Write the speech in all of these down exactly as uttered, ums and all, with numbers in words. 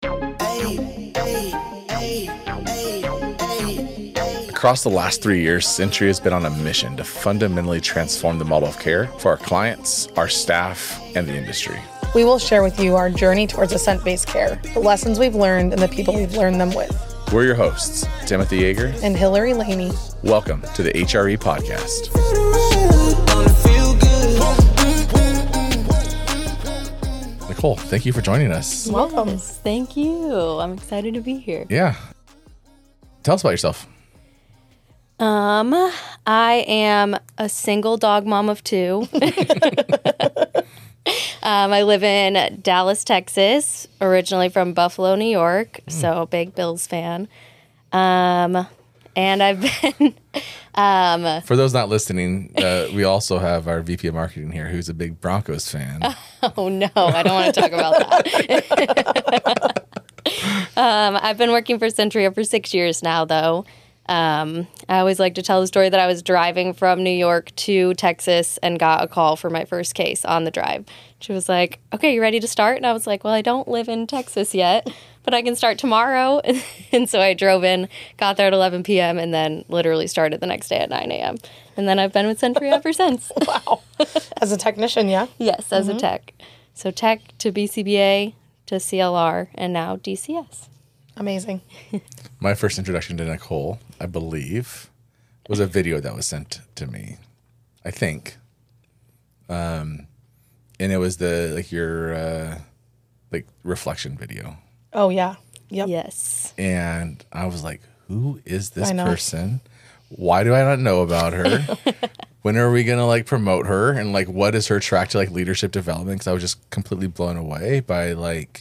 Across the last three years, Century has been on a mission to fundamentally transform the model of care for our clients, our staff, and the industry. We will share with you our journey towards assent-based care, the lessons we've learned, and the people we've learned them with. We're your hosts, Timothy Yeager and Hillary Laney. Welcome to the H R E Podcast. Nicole, thank you for joining us. Welcome. Yes, thank you. I'm excited to be here. Yeah. Tell us about yourself. Um, I am a single dog mom of two. um, I live in Dallas, Texas, originally from Buffalo, New York, mm. so big Bills fan. Um, and I've been... um, For those not listening, uh, we also have our V P of Marketing here who's a big Broncos fan. Oh, no, I don't want to talk about that. um, I've been working for Centria for six years now, though. Um, I always like to tell the story that I was driving from New York to Texas and got a call for my first case on the drive. She was like, okay, you ready to start? And I was like, well, I don't live in Texas yet, but I can start tomorrow. And so I drove in, got there at eleven p.m., and then literally started the next day at nine a.m. And then I've been with Centria ever since. Wow. As a technician, yeah? Yes, as mm-hmm. a tech. So tech to B C B A to C L R and now D C S. Amazing. My first introduction to Nicole, I believe, was a video that was sent to me, I think. Um, and it was the, like, your, uh, like, reflection video. Oh, yeah. Yep. Yes. And I was like, who is this I know. person? Why do I not know about her? When are we going to, like, promote her? And, like, what is her track to, like, leadership development? Because I was just completely blown away by, like,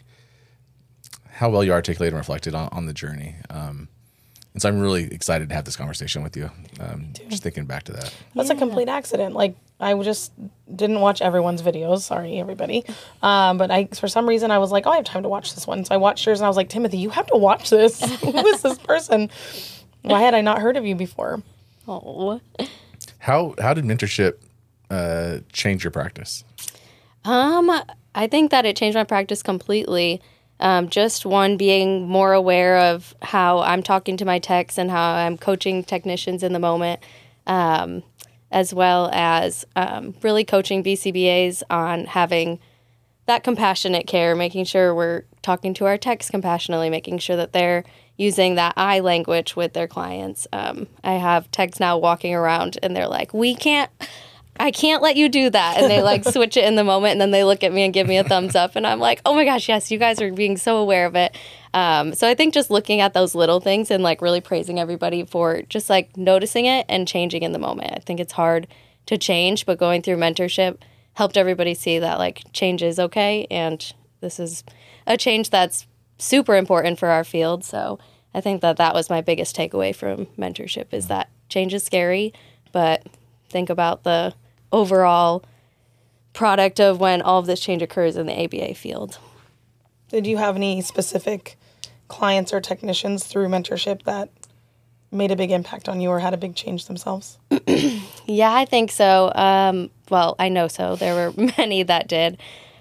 how well you articulated and reflected on, on the journey. Um, and so I'm really excited to have this conversation with you. Um, just thinking back to that. That's yeah. a complete accident. Like, I just didn't watch everyone's videos. Sorry, everybody. Um, but I, for some reason, I was like, oh, I have time to watch this one. So I watched yours and I was like, Timothy, you have to watch this. Who is this person? Why had I not heard of you before? Oh. How, how did mentorship uh, change your practice? Um, I think that it changed my practice completely. Um, just one, being more aware of how I'm talking to my techs and how I'm coaching technicians in the moment, um, as well as um, really coaching B C B As on having that compassionate care, making sure we're talking to our techs compassionately, making sure that they're using that I language with their clients. Um, I have techs now walking around and they're like, we can't... I can't let you do that. And they like switch it in the moment and then they look at me and give me a thumbs up. And I'm like, oh my gosh, yes, you guys are being so aware of it. Um, so I think just looking at those little things and like really praising everybody for just like noticing it and changing in the moment. I think it's hard to change, but going through mentorship helped everybody see that like change is okay. And this is a change that's super important for our field. So I think that that was my biggest takeaway from mentorship is that change is scary, but think about the overall product of when all of this change occurs in the A B A field. Did you have any specific clients or technicians through mentorship that made a big impact on you or had a big change themselves? Yeah, I think so. Um, well, I know so. There were many that did.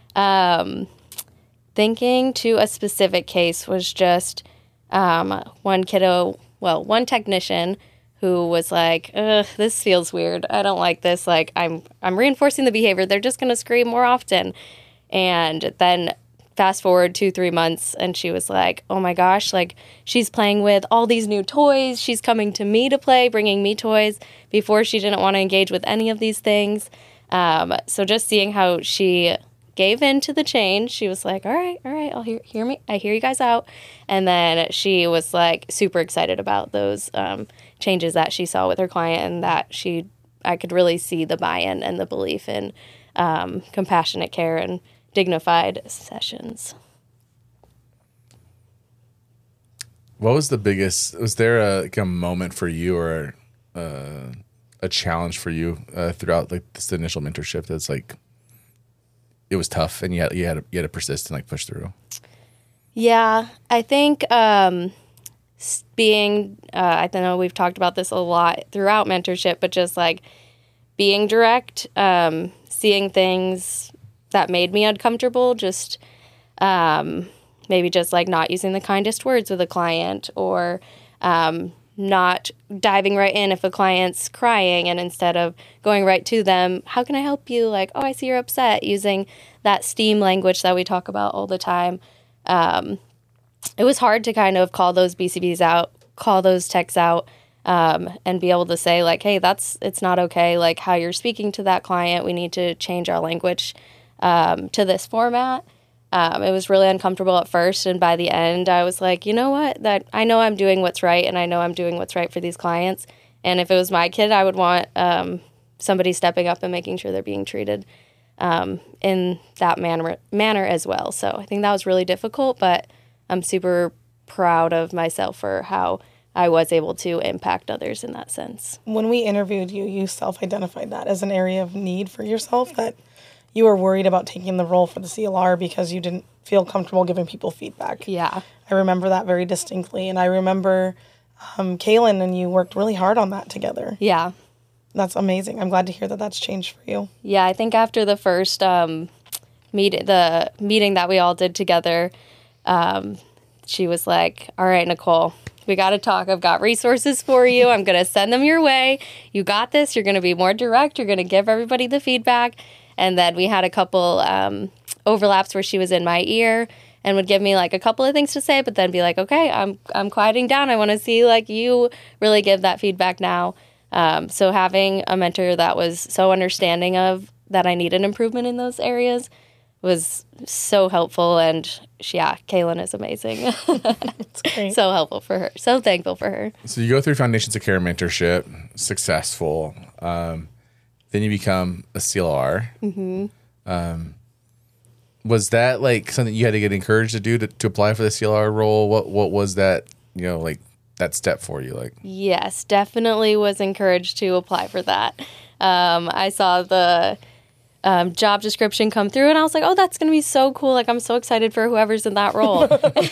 Um, thinking to a specific case was just um, one kiddo, well, one technician who was like, ugh, this feels weird. I don't like this. Like, I'm I'm reinforcing the behavior. They're just going to scream more often. And then fast forward two, three months, and she was like, oh my gosh, like, she's playing with all these new toys. She's coming to me to play, bringing me toys. Before, she didn't want to engage with any of these things. Um, so just seeing how she gave in to the change, she was like, all right, all right, I'll hear, hear me. I hear you guys out. And then she was like super excited about those um, changes that she saw with her client and that she, I could really see the buy-in and the belief in um, compassionate care and dignified sessions. What was the biggest, was there a, like a moment for you or uh, a challenge for you uh, throughout like this initial mentorship that's like, it was tough and you had, you had, to, you had to persist and like push through? Yeah, I think um, being, uh, I know we've talked about this a lot throughout mentorship, but just like being direct, um, seeing things that made me uncomfortable, just um, maybe just like not using the kindest words with a client, or um, not diving right in if a client's crying, and instead of going right to them, how can I help you? Like, oh, I see you're upset, using that STEAM language that we talk about all the time. Um, it was hard to kind of call those B C Bs out, call those techs out, um, and be able to say like, hey, that's, it's not okay. Like how you're speaking to that client, we need to change our language um, to this format. Um, it was really uncomfortable at first, and by the end, I was like, you know what? That I know I'm doing what's right, and I know I'm doing what's right for these clients. And if it was my kid, I would want um, somebody stepping up and making sure they're being treated um, in that manner manner as well. So I think that was really difficult, but I'm super proud of myself for how I was able to impact others in that sense. When we interviewed you, you self-identified that as an area of need for yourself, that you were worried about taking the role for the C L R because you didn't feel comfortable giving people feedback. Yeah. I remember that very distinctly. And I remember um, Kaylin and you worked really hard on that together. Yeah. That's amazing. I'm glad to hear that that's changed for you. Yeah, I think after the first um, meet, the meeting that we all did together, um, she was like, all right, Nicole, we got to talk. I've got resources for you. I'm going to send them your way. You got this. You're going to be more direct. You're going to give everybody the feedback. And then we had a couple um, overlaps where she was in my ear and would give me like a couple of things to say, but then be like, okay, I'm I'm quieting down. I want to see like you really give that feedback now. Um, so having a mentor that was so understanding of that I needed improvement in those areas was so helpful. And she, yeah, Kaylin is amazing. It's great. So helpful for her. So thankful for her. So you go through Foundations of Care mentorship, successful. Um, then you become a C L R. Mm-hmm. Um, was that like something you had to get encouraged to do to, to apply for the C L R role? What what was that, you know, like that step for you? Like, yes, definitely was encouraged to apply for that. Um, I saw the um, job description come through, and I was like, oh, that's going to be so cool. Like, I'm so excited for whoever's in that role.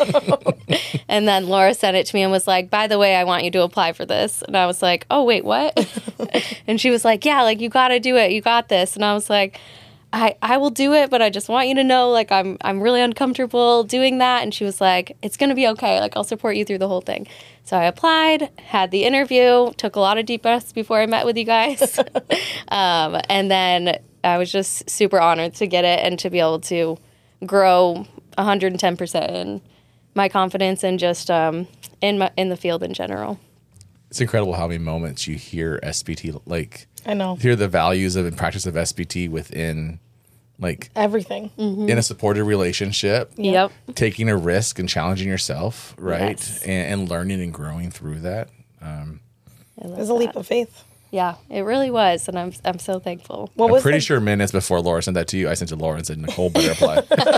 And then Laura sent it to me and was like, by the way, I want you to apply for this. And I was like, oh, wait, what? And she was like, yeah, like, you got to do it. You got this. And I was like, I, I will do it, but I just want you to know, like, I'm I'm really uncomfortable doing that. And she was like, it's going to be okay. Like, I'll support you through the whole thing. So I applied, had the interview, took a lot of deep breaths before I met with you guys. um, and then I was just super honored to get it and to be able to grow one hundred ten percent in my confidence and just um, in my, in the field in general. it's incredible how many moments you hear S B T, like, I know. hear the values of and practice of S B T within, like, Everything. Mm-hmm. in a supportive relationship, Yep. taking a risk and challenging yourself, right? Yes. And, and learning and growing through that. Um, I love It was a leap that. of faith. Yeah, it really was, and I'm I'm so thankful. What I'm was pretty the- sure minutes before Laura sent that to you, I sent it to Laura and said, Nicole better apply.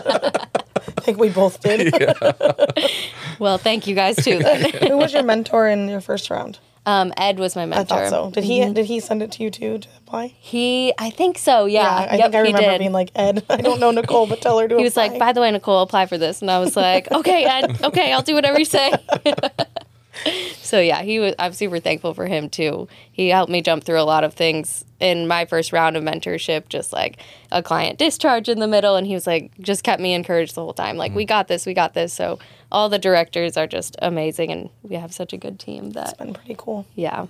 I think we both did. Well, thank you guys too. Then. Who was your mentor in your first round? um, Ed was my I mentor. thought so. Did he did he send it to you too to apply? He, I think so. Yeah, I yep, think I he remember did. being like, Ed, I don't know Nicole, but tell her to He was apply. like, by the way, Nicole, apply for this. And I was like, okay, Ed, okay, I'll do whatever you say. So yeah, he was, I'm super thankful for him too. He helped me jump through a lot of things in my first round of mentorship, just like a client discharge in the middle. And he was like, just kept me encouraged the whole time. Like, we got this, we got this. So all the directors are just amazing. And we have such a good team that, It's been pretty cool. yeah.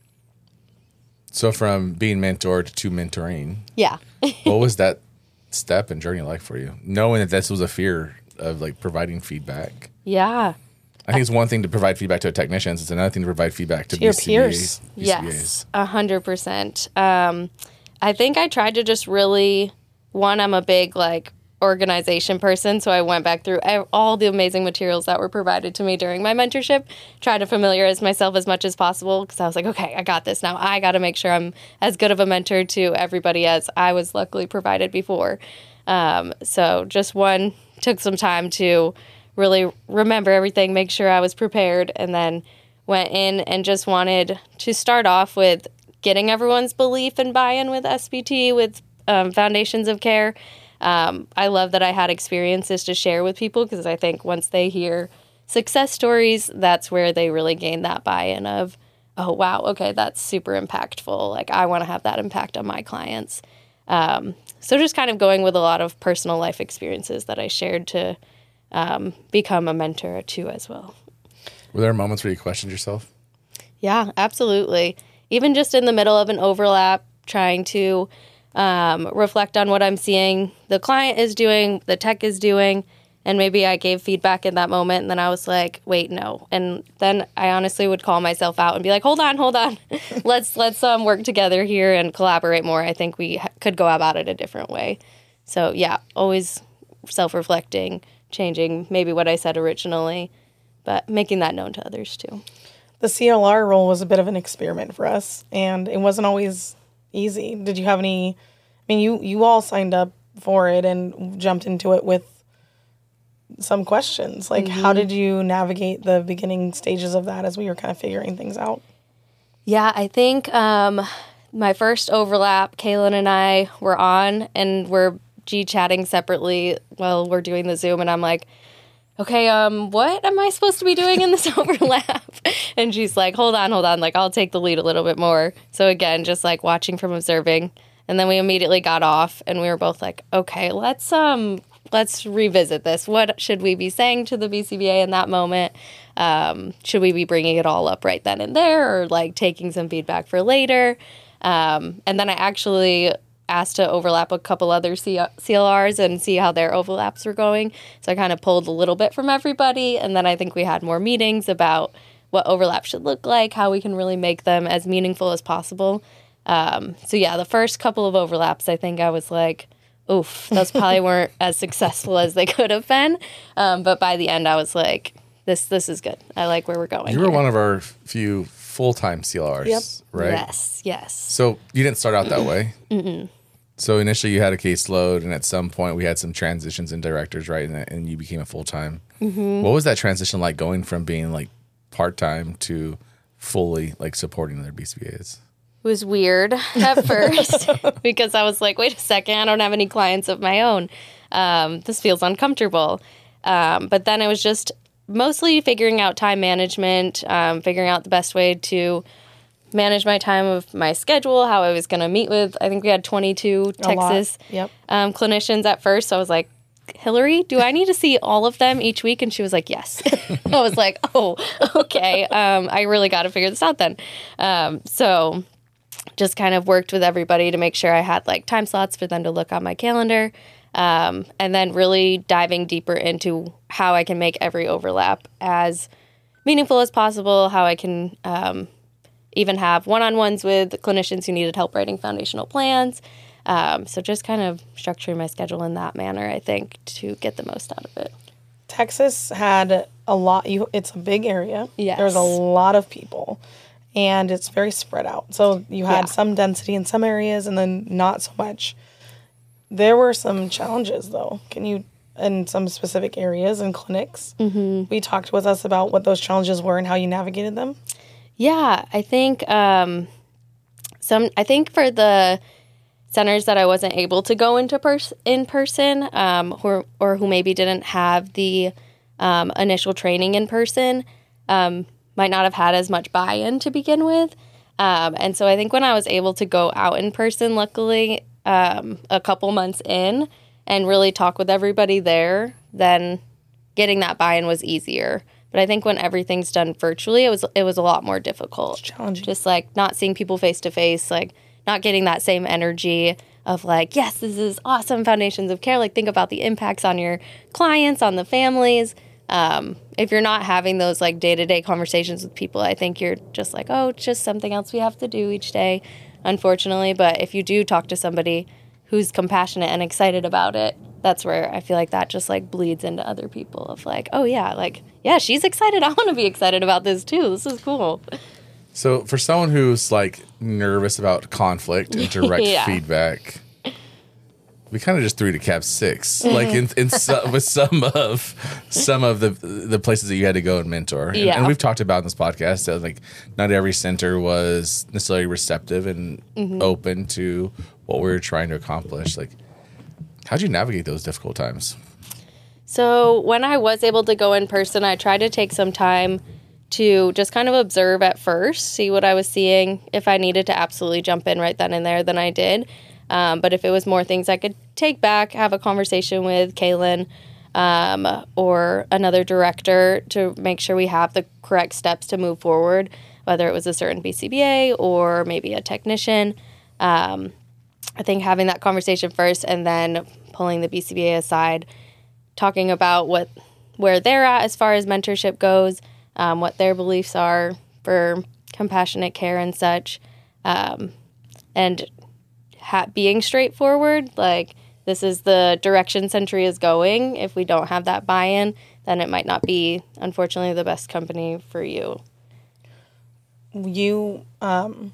So from being mentored to mentoring, Yeah. what was that step and journey like for you? Knowing that this was a fear of like providing feedback. Yeah. I think it's one thing to provide feedback to technicians. It's another thing to provide feedback to, To your B C Bs, peers. B C Bas. Yes, a hundred percent. Um, I think I tried to just really, one, I'm a big like organization person, so I went back through ev- all the amazing materials that were provided to me during my mentorship, tried to familiarize myself as much as possible because I was like, okay, I got this now. I got to make sure I'm as good of a mentor to everybody as I was luckily provided before. Um, so just one, took some time to really remember everything, make sure I was prepared, and then went in and just wanted to start off with getting everyone's belief and buy-in with S B T, with um, Foundations of Care. Um, I love that I had experiences to share with people because I think once they hear success stories, that's where they really gain that buy-in of, oh, wow, okay, that's super impactful. Like, I want to have that impact on my clients. Um, so just kind of going with a lot of personal life experiences that I shared to um, become a mentor too as well. Were there moments where you questioned yourself? Yeah, absolutely. Even just in the middle of an overlap, trying to um, reflect on what I'm seeing the client is doing, the tech is doing, and maybe I gave feedback in that moment, and then I was like, wait, no. And then I honestly would call myself out and be like, hold on, hold on. let's let's um, work together here and collaborate more. I think we ha- could go about it a different way. So, yeah, always self-reflecting, changing maybe what I said originally, but making that known to others too. The C L R role was a bit of an experiment for us, and it wasn't always easy. Did you have any, I mean, you, you all signed up for it and jumped into it with some questions. Like, mm-hmm. how did you navigate the beginning stages of that as we were kind of figuring things out? Yeah, I think um, my first overlap, Kaylin and I were on, and we're G-chatting separately while we're doing the Zoom, and I'm like, okay, um, what am I supposed to be doing in this overlap? And she's like, hold on, hold on, like, I'll take the lead a little bit more. So again, just like watching from observing. And then we immediately got off, and we were both like, okay, let's um let's revisit this. What should we be saying to the B C B A in that moment? Um, should we be bringing it all up right then and there, or like taking some feedback for later? Um, and then I actually asked to overlap a couple other C L Rs and see how their overlaps were going. So I kind of pulled a little bit from everybody, and then I think we had more meetings about what overlap should look like, how we can really make them as meaningful as possible. Um, so yeah, the first couple of overlaps, I think I was like, oof, those probably weren't as successful as they could have been. Um, but by the end, I was like, this this is good. I like where we're going. You were here. one of our few full-time C L Rs, Yep. right? Yes, yes. So you didn't start out that way? Mm-mm. So initially you had a caseload, and at some point we had some transitions in directors, right? And, and you became a full-time. Mm-hmm. What was that transition like, going from being like part-time to fully like supporting other B C B As? It was weird at first because I was like, wait a second, I don't have any clients of my own. Um, this feels uncomfortable. Um, but then it was just mostly figuring out time management, um, figuring out the best way to manage my time of my schedule, how I was going to meet with, I think we had twenty-two A Texas Yep. um, clinicians at first. So I was like, Hillary, do I need to see all of them each week? And she was like, yes. I was like, oh, okay. Um, I really got to figure this out then. Um, so just kind of worked with everybody to make sure I had like time slots for them to look on my calendar. Um, and then really diving deeper into how I can make every overlap as meaningful as possible, how I can um, even have one-on-ones with clinicians who needed help writing foundational plans. Um, so just kind of structuring my schedule in that manner, I think, to get the most out of it. Texas had a lot. You, it's a big area. Yes. There's a lot of people, and it's very spread out. So you had Yeah. some density in some areas, and then not so much. There were some challenges, though. Can you, in some specific areas and clinics, mm-hmm. we talked with us about what those challenges were and how you navigated them? Yeah, I think um, some. I think for the centers that I wasn't able to go into pers- in person, um, or or who maybe didn't have the um, initial training in person, um, might not have had as much buy-in to begin with. Um, and so I think when I was able to go out in person, luckily, um, a couple months in, and really talk with everybody there, then getting that buy-in was easier. But I think when everything's done virtually, it was it was a lot more difficult. It's challenging. Just like not seeing people face to face, like not getting that same energy of like, yes, this is awesome foundations of care. Like think about the impacts on your clients, on the families. Um, if you're not having those like day-to-day conversations with people, I think you're just like, oh, it's just something else we have to do each day, unfortunately. But if you do talk to somebody who's compassionate and excited about it, that's where I feel like that just like bleeds into other people of like, oh yeah, like, yeah, she's excited. I want to be excited about this too. This is cool. So for someone who's like nervous about conflict and direct Yeah. feedback, we kind of just threw to cap six, like in, in some, with some of some of the the places that you had to go and mentor. And, Yeah. and we've talked about in this podcast that like not every center was necessarily receptive and Mm-hmm. open to what we were trying to accomplish. Like, how'd you navigate those difficult times? So when I was able to go in person, I tried to take some time to just kind of observe at first, see what I was seeing. If I needed to absolutely jump in right then and there, then I did. Um, but if it was more things I could take back, have a conversation with Kaylin, um, or another director to make sure we have the correct steps to move forward, whether it was a certain B C B A or maybe a technician. Um, I think having that conversation first and then pulling the B C B A aside, talking about what where they're at as far as mentorship goes, um, what their beliefs are for compassionate care and such, um, and ha- being straightforward, like, this is the direction Century is going. If we don't have that buy-in, then it might not be, unfortunately, the best company for you. You, um,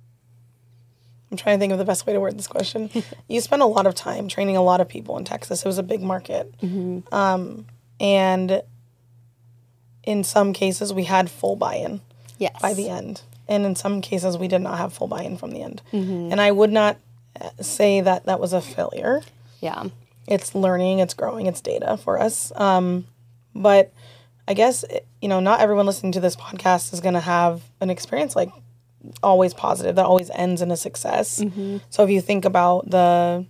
I'm trying to think of the best way to word this question. You spent a lot of time training a lot of people in Texas. It was a big market. Mm-hmm. Um, and in some cases, we had full buy-in Yes. by the end. And in some cases, we did not have full buy-in from the end. Mm-hmm. And I would not say that that was a failure. Yeah. It's learning, it's growing, it's data for us. Um, but I guess, you know, not everyone listening to this podcast is going to have an experience like always positive, that always ends in a success. Mm-hmm. So if you think about the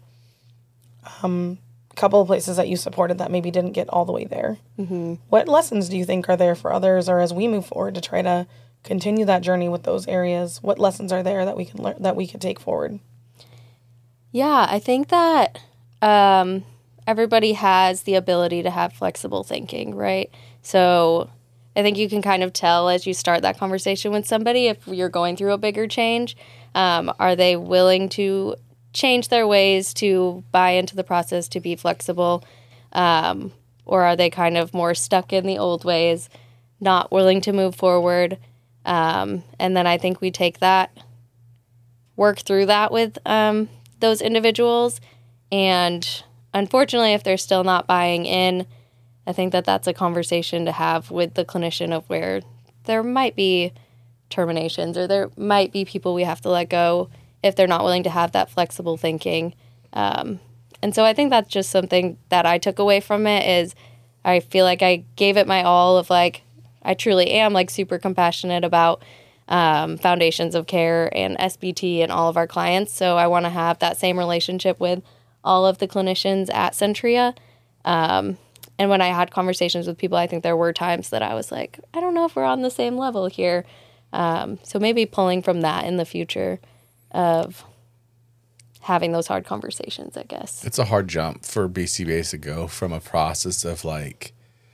um, couple of places that you supported that maybe didn't get all the way there, mm-hmm. what lessons do you think are there for others, or as we move forward to try to continue that journey with those areas, what lessons are there that we can learn, that we could take forward? Yeah, I think that um, everybody has the ability to have flexible thinking, right? So I think you can kind of tell as you start that conversation with somebody if you're going through a bigger change. Um, are they willing to change their ways, to buy into the process, to be flexible? Um, or are they kind of more stuck in the old ways, not willing to move forward? Um, and then I think we take that, work through that with um, those individuals. And unfortunately, if they're still not buying in, I think that that's a conversation to have with the clinician of where there might be terminations or there might be people we have to let go if they're not willing to have that flexible thinking. Um, and so I think that's just something that I took away from it is I feel like I gave it my all of like, I truly am like super compassionate about um, foundations of care and S B T and all of our clients. So I want to have that same relationship with all of the clinicians at Centria. Um, and when I had conversations with people, I think there were times that I was like, I don't know if we're on the same level here. Um, so maybe pulling from that in the future of having those hard conversations, I guess. It's a hard jump for B C B As to go from a process of like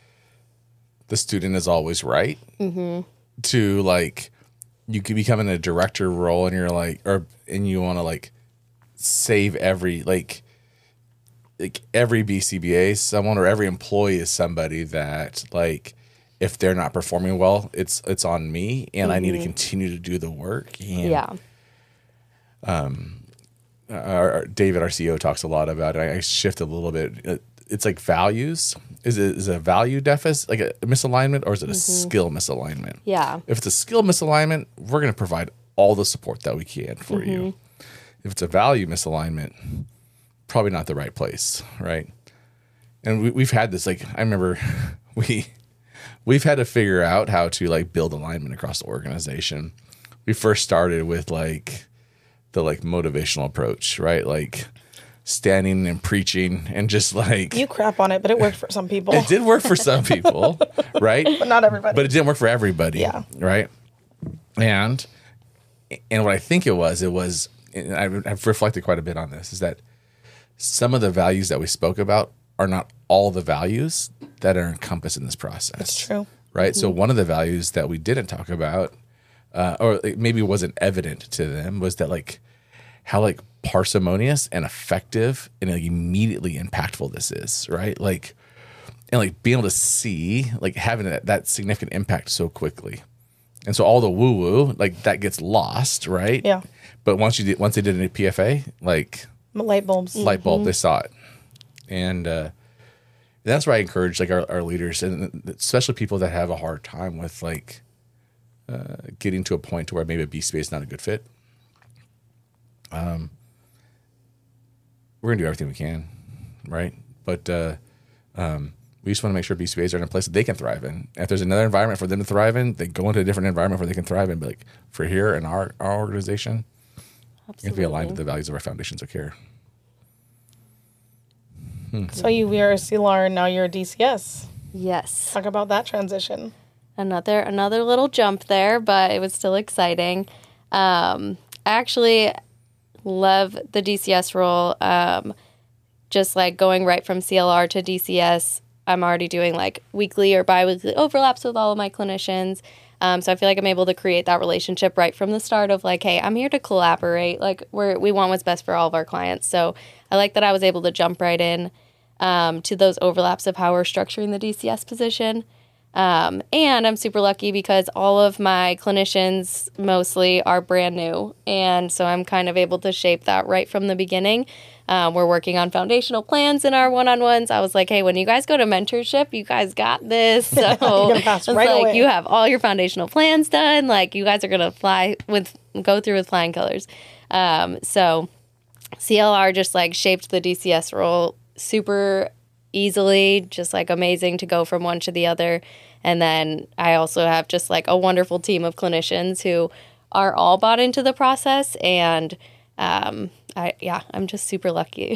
the student is always right mm-hmm. to like you could become in a director role and you're like, or and you want to like save every like like every B C B A, someone or every employee is somebody that like if they're not performing well, it's it's on me and mm-hmm. I need to continue to do the work. And, yeah. Um. Our, our David, our C E O, talks a lot about it. I, I shift a little bit. It's like values. Is it is it a value deficit, like a misalignment, or is it a mm-hmm. skill misalignment? Yeah. If it's a skill misalignment, we're going to provide all the support that we can for mm-hmm. you. If it's a value misalignment, probably not the right place, right? And we, we've had this. Like I remember, we we've had to figure out how to like build alignment across the organization. We first started with like. the like motivational approach, right? Like standing and preaching and just like you crap on it, but it worked for some people. It did work for some people, right? But not everybody. But it didn't work for everybody, yeah. Right? And and what I think it was, it was, and I've reflected quite a bit on this, is that some of the values that we spoke about are not all the values that are encompassed in this process. That's true, right? Mm-hmm. So one of the values that we didn't talk about. Uh, or maybe it wasn't evident to them was that like how like parsimonious and effective and like immediately impactful this is, right? Like and like being able to see like having that, that significant impact so quickly, and so all the woo woo like that gets lost, right? Yeah. But once you did, once they did a P F A, like light bulbs, light bulb, mm-hmm. they saw it, and uh, that's why I encourage like our, our leaders and especially people that have a hard time with like. Uh, getting to a point to where maybe a B C B A is not a good fit. Um, we're gonna do everything we can, right? But uh, um, we just want to make sure B C B As are in a place that they can thrive in. If there's another environment for them to thrive in, they go into a different environment where they can thrive in. But like for here in our our organization, Absolutely. If we align with the values of our foundations of care. So you were a C L R and now you're a D C S. Yes. Talk about that transition. Another another little jump there, but it was still exciting. Um, I actually love the D C S role. Um, just like going right from C L R to D C S, I'm already doing like weekly or bi-weekly overlaps with all of my clinicians. Um, so I feel like I'm able to create that relationship right from the start of like, hey, I'm here to collaborate. Like we're, we want what's best for all of our clients. So I like that I was able to jump right in um, to those overlaps of how we're structuring the D C S position. Um, and I'm super lucky because all of my clinicians mostly are brand new. And so I'm kind of able to shape that right from the beginning. Um, we're working on foundational plans in our one-on-ones. I was like, hey, when you guys go to mentorship, you guys got this. So pass it's right like away. you have all your foundational plans done. Like you guys are going to fly with, go through with flying colors. Um, so C L R just like shaped the D C S role super easily, just like amazing to go from one to the other. And then I also have just like a wonderful team of clinicians who are all bought into the process. And um, I, yeah, I'm just super lucky.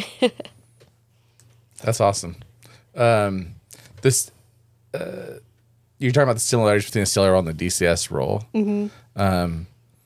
That's awesome. Um, this, uh, you're talking about the similarities between the C L R role and the D C S role. Mm-hmm. Um,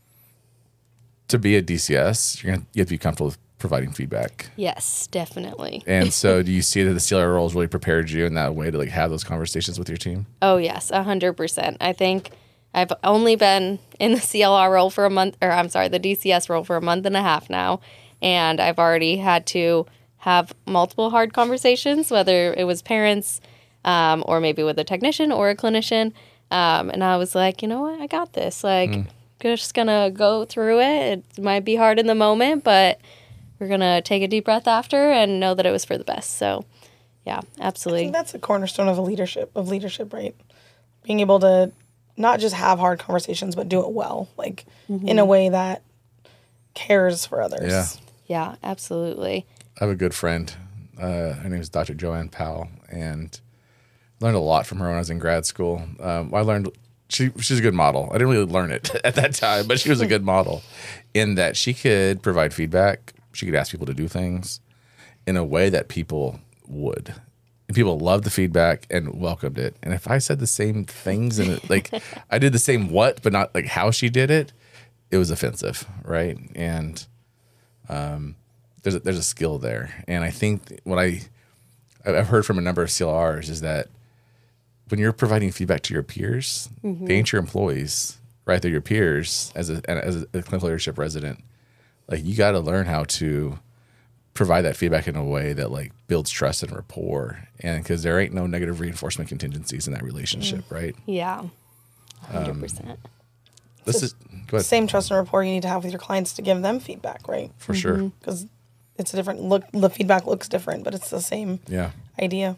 to be a D C S, you're gonna you have to be comfortable with providing feedback. Yes, definitely. And so, do you see that the C L R role has really prepared you in that way to like have those conversations with your team? Oh yes, a hundred percent. I think I've only been in the C L R role for a month, or I'm sorry, the D C S role for a month and a half now, and I've already had to have multiple hard conversations, whether it was parents, um, or maybe with a technician or a clinician. Um, and I was like, you know what, I got this. Like, mm. just gonna go through it. It might be hard in the moment, but we're going to take a deep breath after and know that it was for the best. So, yeah, absolutely. I think that's the cornerstone of a leadership, of leadership, right? Being able to not just have hard conversations, but do it well, like mm-hmm. in a way that cares for others. Yeah. Yeah, absolutely. I have a good friend. Uh, her name is Doctor Joanne Powell, and learned a lot from her when I was in grad school. Um, I learned she she's a good model. I didn't really learn it at that time, but she was a good model in that she could provide feedback. She could ask people to do things in a way that people would. And people loved the feedback and welcomed it. And if I said the same things and it, like I did the same what, but not like how she did it, it was offensive, right? And um, there's a, there's a skill there. And I think what I I've heard from a number of C L Rs is that when you're providing feedback to your peers, mm-hmm. they ain't your employees, right? They're your peers as a as a clinical leadership resident. Like you got to learn how to provide that feedback in a way that like builds trust and rapport, and because there ain't no negative reinforcement contingencies in that relationship, mm. right? Yeah, one hundred percent. Um, this so is go ahead. Same trust and rapport you need to have with your clients to give them feedback, right? For mm-hmm. sure, because it's a different look. The feedback looks different, but it's the same. Yeah. Idea.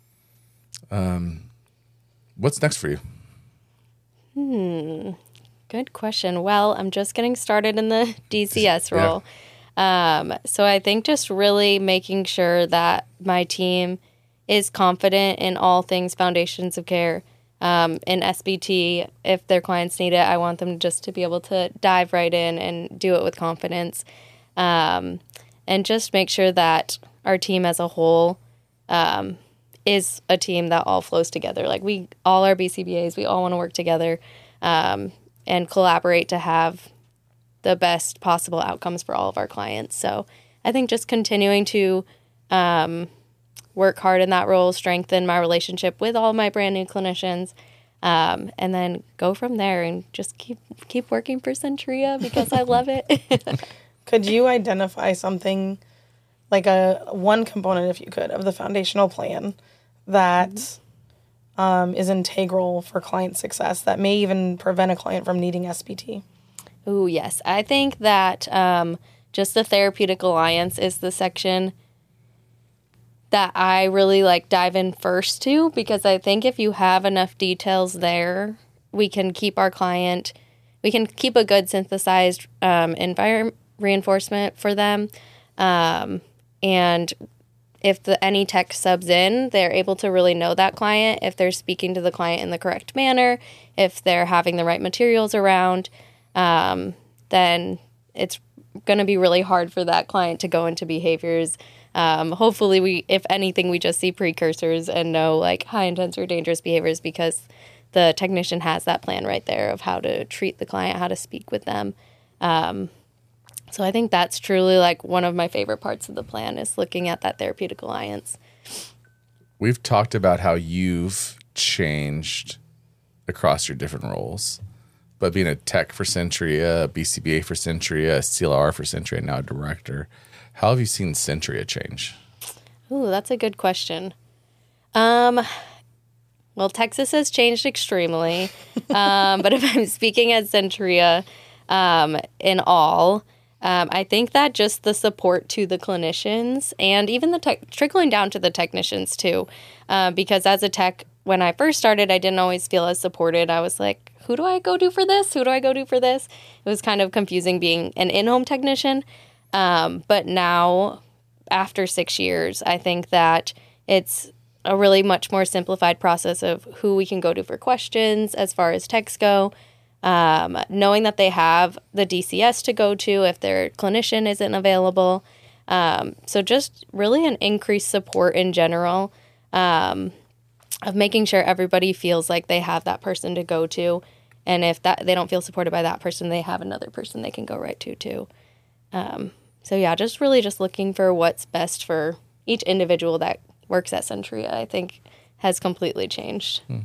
Um, what's next for you? Hmm. Good question. Well, I'm just getting started in the D C S role. Yeah. Um, so I think just really making sure that my team is confident in all things foundations of care. Um, in S B T, if their clients need it, I want them just to be able to dive right in and do it with confidence. Um, and just make sure that our team as a whole um, is a team that all flows together. Like we all are B C B As. We all want to work together. Um, and collaborate to have the best possible outcomes for all of our clients. So I think just continuing to um, work hard in that role, strengthen my relationship with all my brand new clinicians, um, and then go from there and just keep keep working for Centria because I love it. Could you identify something, like a one component, if you could, of the foundational plan that... Mm-hmm. Um, is integral for client success that may even prevent a client from needing S B T? Oh, yes. I think that um, just the therapeutic alliance is the section that I really like dive in first to, because I think if you have enough details there, we can keep our client, we can keep a good synthesized um, environment reinforcement for them. Um, and if the any tech subs in, they're able to really know that client, if they're speaking to the client in the correct manner, if they're having the right materials around, um, then it's going to be really hard for that client to go into behaviors Um, hopefully, we, if anything, we just see precursors and know like high intense or dangerous behaviors because the technician has that plan right there of how to treat the client, how to speak with them. Um, so I think that's truly like one of my favorite parts of the plan is looking at that therapeutic alliance. We've talked about how you've changed across your different roles, but being a tech for Centria, a B C B A for Centria, a C L R for Centria, and now a director, how have you seen Centria change? Ooh, that's a good question. Um, well, Texas has changed extremely, um, but if I'm speaking as Centria um, in all, Um, I think that just the support to the clinicians and even the tech, trickling down to the technicians too, uh, because as a tech, when I first started, I didn't always feel as supported. I was like, who do I go do for this? Who do I go do for this? It was kind of confusing being an in-home technician. Um, but now, after six years, I think that it's a really much more simplified process of who we can go to for questions as far as techs go. Um, knowing that they have the D C S to go to if their clinician isn't available. Um, so just really an increased support in general um, of making sure everybody feels like they have that person to go to. And if that they don't feel supported by that person, they have another person they can go right to too. Um, so yeah, just really just looking for what's best for each individual that works at Centria, I think has completely changed. Hmm.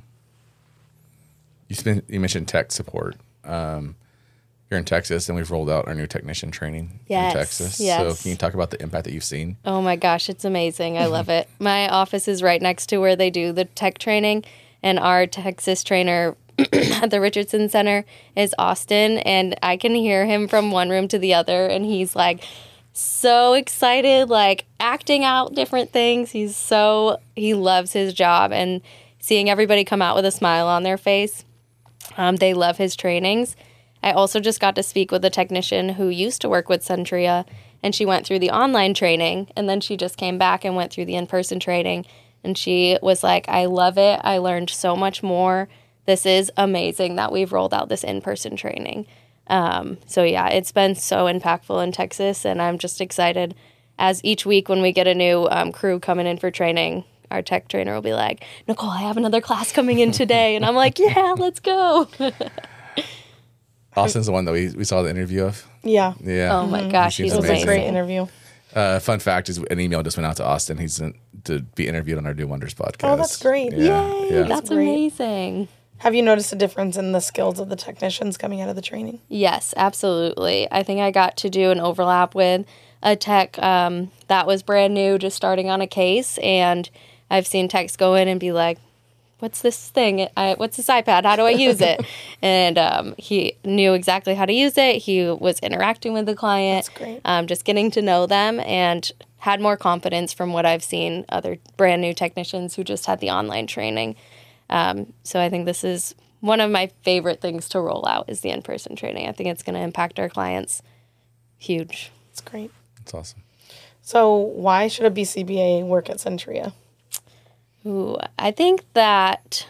You spent, you mentioned tech support. Um, you're in Texas, and we've rolled out our new technician training yes, in Texas. Yes. So can you talk about the impact that you've seen? Oh my gosh, it's amazing. I love it. My office is right next to where they do the tech training, and our Texas trainer at the Richardson Center is Austin, and I can hear him from one room to the other, and he's like so excited, like acting out different things. He's so, he loves his job, and seeing everybody come out with a smile on their face. Um, they love his trainings. I also just got to speak with a technician who used to work with Centria, and she went through the online training, and then she just came back and went through the in-person training, and she was like, I love it. I learned so much more. This is amazing that we've rolled out this in-person training. Um, so yeah, it's been so impactful in Texas, and I'm just excited as each week when we get a new um, crew coming in for training, our tech trainer will be like, Nicole, I have another class coming in today. And I'm like, yeah, let's go. Austin's the one that we, we saw the interview of. Yeah. Yeah. Oh my gosh, He he's seems It was a amazing. great interview. Uh, fun fact is an email just went out to Austin. He's in, to be interviewed on our Do Wonders podcast. Oh, that's great. Yeah. Yay, yeah. that's great. amazing. Have you noticed a difference in the skills of the technicians coming out of the training? Yes, absolutely. I think I got to do an overlap with a tech um, that was brand new, just starting on a case, and I've seen techs go in and be like, what's this thing? I, what's this iPad? How do I use it? And um, he knew exactly how to use it. He was interacting with the client. That's great. Um, just getting to know them and had more confidence from what I've seen other brand new technicians who just had the online training. Um, so I think this is one of my favorite things to roll out is the in-person training. I think it's going to impact our clients huge. That's great. That's awesome. So why should a B C B A work at Centria? Ooh, I think that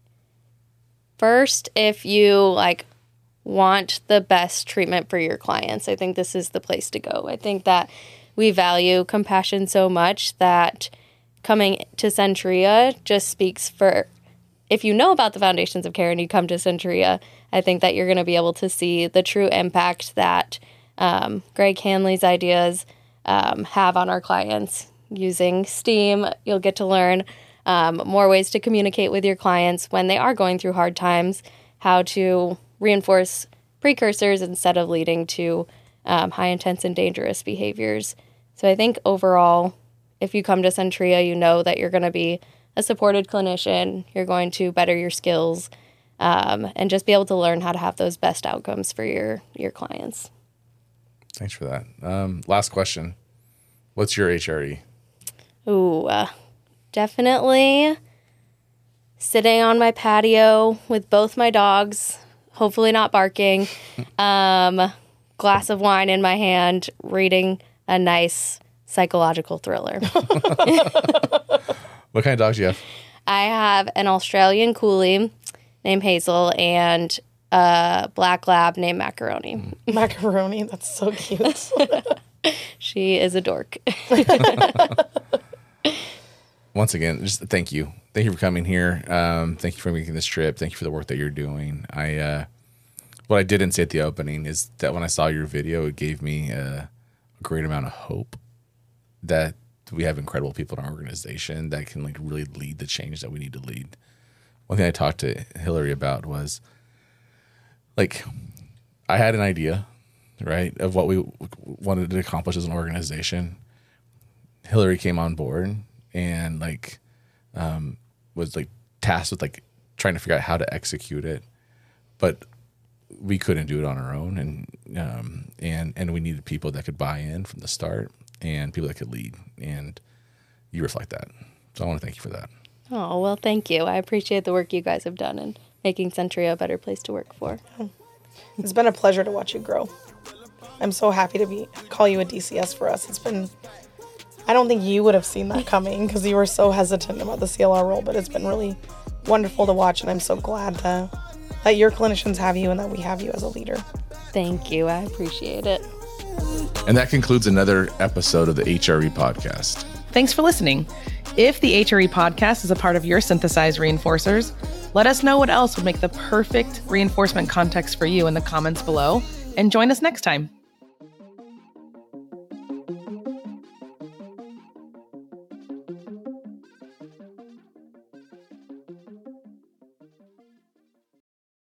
first, if you like want the best treatment for your clients, I think this is the place to go. I think that we value compassion so much that coming to Centria just speaks for, if you know about the foundations of care and you come to Centria, I think that you're going to be able to see the true impact that um, Greg Hanley's ideas um, have on our clients. Using STEAM, you'll get to learn Um, more ways to communicate with your clients when they are going through hard times, how to reinforce precursors instead of leading to um, high intense and dangerous behaviors. So I think overall, if you come to Centria, you know that you're going to be a supported clinician, you're going to better your skills, um, and just be able to learn how to have those best outcomes for your, your clients. Thanks for that. Um, last question. What's your H R E? Ooh, uh, definitely sitting on my patio with both my dogs, hopefully not barking, um, glass of wine in my hand, reading a nice psychological thriller. What kind of dogs do you have? I have an Australian Coolie named Hazel and a black lab named Macaroni. Macaroni. That's so cute. She is a dork. Once again, just thank you. Thank you for coming here. Um, thank you for making this trip. Thank you for the work that you're doing. I, uh, what I didn't say at the opening is that when I saw your video, it gave me a, a great amount of hope that we have incredible people in our organization that can like really lead the change that we need to lead. One thing I talked to Hillary about was like, I had an idea, right, of what we wanted to accomplish as an organization. Hillary came on board and like um, was like tasked with like trying to figure out how to execute it, but we couldn't do it on our own, and um, and and we needed people that could buy in from the start and people that could lead, and you reflect that. So I want to thank you for that. Oh, well, thank you. I appreciate the work you guys have done in making Century a better place to work for. It's been a pleasure to watch you grow. I'm so happy to be call you a D C S for us. It's been, I don't think you would have seen that coming because you were so hesitant about the C L R role, but it's been really wonderful to watch, and I'm so glad to, that your clinicians have you and that we have you as a leader. Thank you. I appreciate it. And that concludes another episode of the H R E podcast. Thanks for listening. If the H R E podcast is a part of your synthesized reinforcers, let us know what else would make the perfect reinforcement context for you in the comments below, and join us next time.